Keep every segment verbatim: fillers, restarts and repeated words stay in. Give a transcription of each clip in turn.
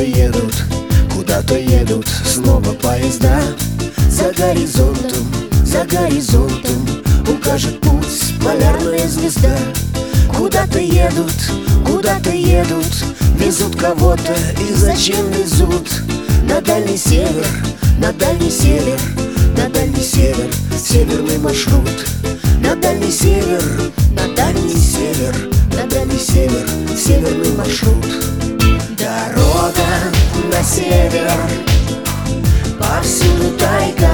Куда-то едут, куда-то едут снова поезда. За горизонтом, за горизонтом укажет путь полярная звезда. Куда-то едут, куда-то едут, везут кого-то и зачем везут? На дальний север, на дальний север, на дальний север, северный маршрут. На дальний север, на дальний север, на дальний север, северный маршрут. Дорога на север, повсюду тайга.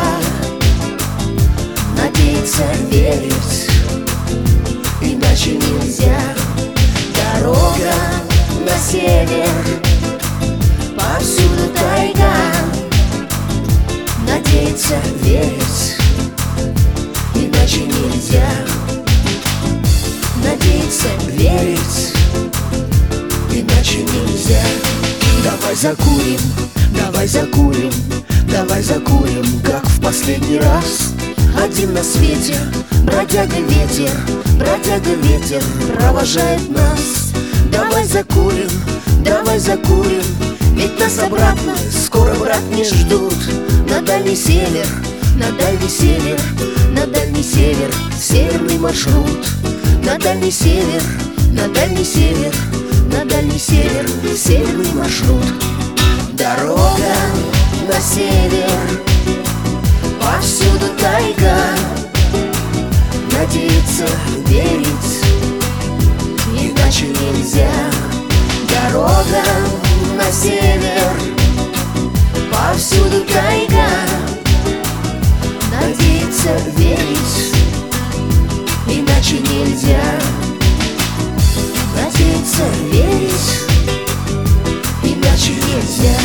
Надеяться, верить, иначе нельзя. Дорога на север, повсюду тайга. Надеяться, верить, иначе нельзя. Надеяться, верить, иначе нельзя. Давай закурим, давай закурим, давай закурим, как в последний раз. Один на свете, бродяга ветер, бродяга ветер провожает нас. Давай закурим, давай закурим, ведь нас обратно скоро, брат, не ждут. На дальний север, на дальний север, на дальний север, северный маршрут. На дальний север, на дальний север, на дальний север, северный маршрут. Дорога на север, повсюду тайга. Надеяться, верить, иначе нельзя. Дорога на север, повсюду тайга. Надеяться, верить, иначе нельзя. Надеяться, верить, иначе нельзя.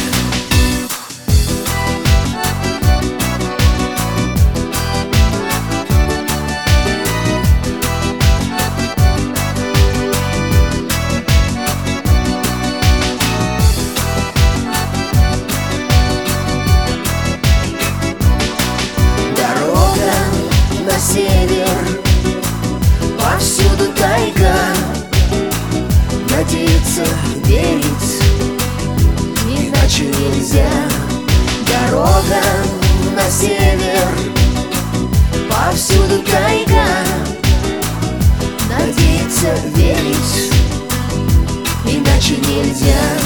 На север, повсюду тайга. Надеяться, верить, иначе нельзя. Дорога на север, повсюду тайга. Надеяться, верить, иначе нельзя.